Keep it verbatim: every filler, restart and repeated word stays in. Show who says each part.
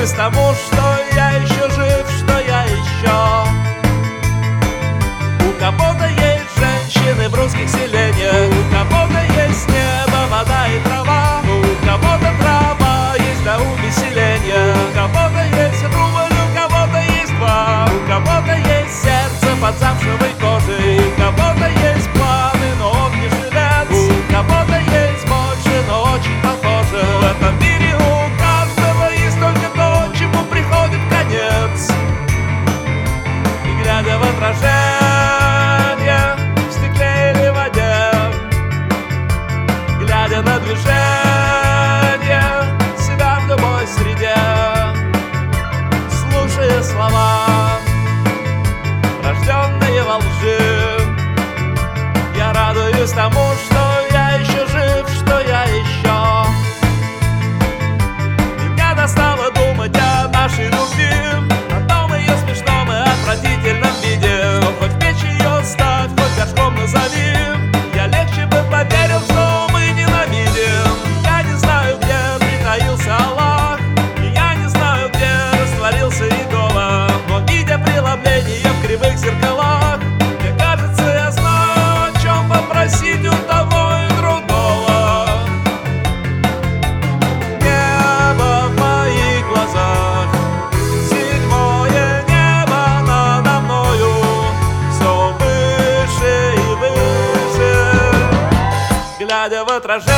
Speaker 1: радуюсь тому, что я еще жив, что я еще. У кого-то есть женщины в русских селениях, у кого-то есть небо, вода и трава, у кого-то трава есть для увеселения, у кого-то есть рубль, у кого-то есть два, у кого-то есть сердце под замшевой кожей, у кого-то есть планы, но он не жилец, у кого-то есть больше, но очень похоже. В этом мире у каждого есть только то, чему приходит конец. И глядя в отражение в стекле или воде, глядя на движение себя в любой среде, слушая слова, рожденные во лжи, я радуюсь тому, что я еще жив, что я еще. Меня достало думать о нашей любви, о том ее смешном и отвратительном виде. Но хоть в печь ее ставь, хоть горшком назови, я легче бы поверил, что мы ненавидим. Я не знаю, где притаился Аллах, и я не знаю, где растворился идола, но видя преломление в кривых зеркалах, мне кажется, я знаю, о чем попросить у того и другого. Небо в моих глазах, седьмое небо надо мною, все выше и выше. Глядя в отражение